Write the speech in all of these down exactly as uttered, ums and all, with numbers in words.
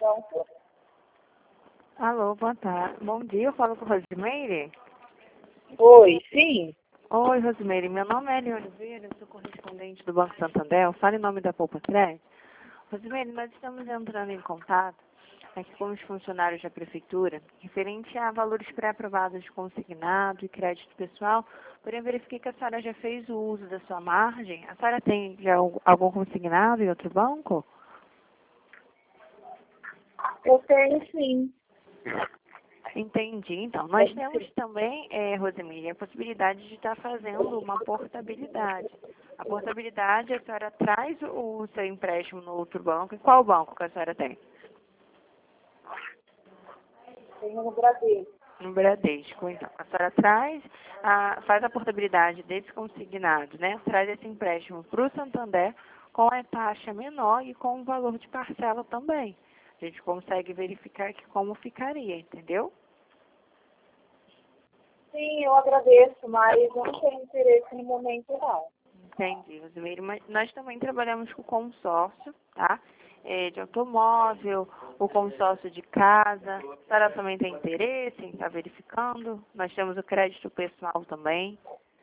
Pronto. Alô, boa tarde. Bom dia, eu falo com Rosimeire. Oi, sim. Oi, Rosimeire, meu nome é Eliane Oliveira, eu sou correspondente do Banco Santander, eu falo em nome da Poupa Crédito. Rosimeire, nós estamos entrando em contato aqui com os funcionários da Prefeitura, referente a valores pré-aprovados de consignado e crédito pessoal, porém verifiquei que a senhora já fez o uso da sua margem. A senhora tem já algum consignado em outro banco? Eu tenho sim. Entendi. Então, nós temos também, é, Rosemary, a possibilidade de estar fazendo uma portabilidade. A portabilidade, a senhora traz o seu empréstimo no outro banco. E qual banco que a senhora tem? Tenho no Bradesco. No Bradesco. Então, a senhora traz, a, faz a portabilidade desse consignado, né? Traz esse empréstimo para o Santander com a taxa menor e com o valor de parcela também. A gente consegue verificar aqui como ficaria, entendeu? Sim, eu agradeço, mas eu não tenho interesse no momento, não. Entendi, Rosimeire. Mas nós também trabalhamos com consórcio, tá? É, de automóvel, o consórcio de casa. A senhora também tem interesse em estar verificando? Nós temos o crédito pessoal também.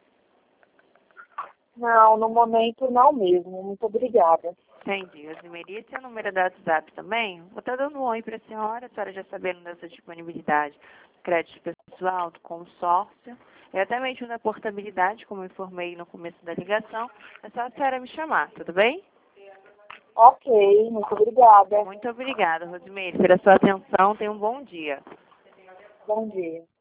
Não, no momento não mesmo. Muito obrigada. Entendi, Rosimeire. Esse é o número da WhatsApp também? Vou estar dando um oi para a senhora, a senhora já sabendo dessa disponibilidade. Crédito pessoal, do consórcio, e até mesmo da portabilidade, como eu informei no começo da ligação. É só a senhora me chamar, tudo bem? Ok, muito obrigada. Muito obrigada, Rosimeire, pela sua atenção. Tenha um bom dia. Bom dia.